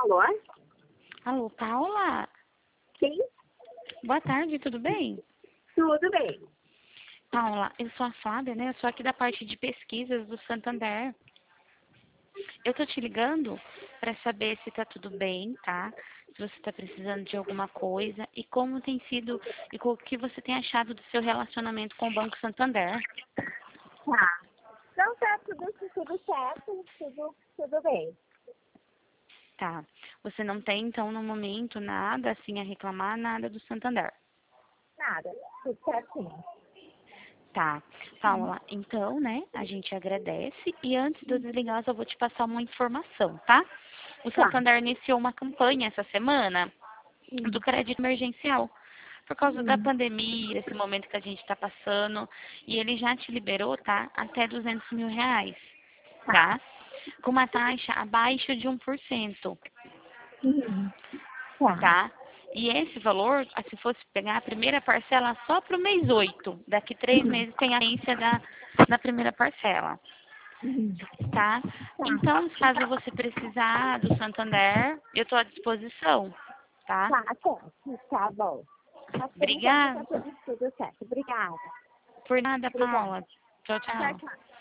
Alô? Alô, Paula? Sim, Boa tarde, tudo bem? tudo bem. Paula, eu sou a Flávia, né? Eu sou aqui da parte de pesquisas do Santander. Eu tô te ligando para saber se tá tudo bem, tá? Se você tá precisando de alguma coisa e como tem sido e o que você tem achado do seu relacionamento com o Banco Santander. Tá. Então tá tudo certo, tudo bem. Tá. Você não tem, então, no momento, nada assim a reclamar, nada do Santander. Nada, tudo certinho. Tá. Paula, então, né, a gente agradece e antes de eu desligar, eu só vou te passar uma informação, tá? O Tá. Santander iniciou uma campanha essa semana do crédito emergencial por causa da pandemia, esse momento que a gente está passando, e ele já te liberou, tá? Até R$ 200.000, tá? Com uma taxa abaixo de 1%, Tá. tá? E esse valor, se fosse pegar a primeira parcela só para o mês 8, daqui 3 meses tem a agência da primeira parcela, tá? Tá. Então, caso você precisar do Santander, eu estou à disposição, tá? Tá certo, tá bom. Mas por enquanto tá Obrigada. tudo certo. Obrigada. Por nada, Obrigada. Paula. Tchau, Tchau, tchau. tchau.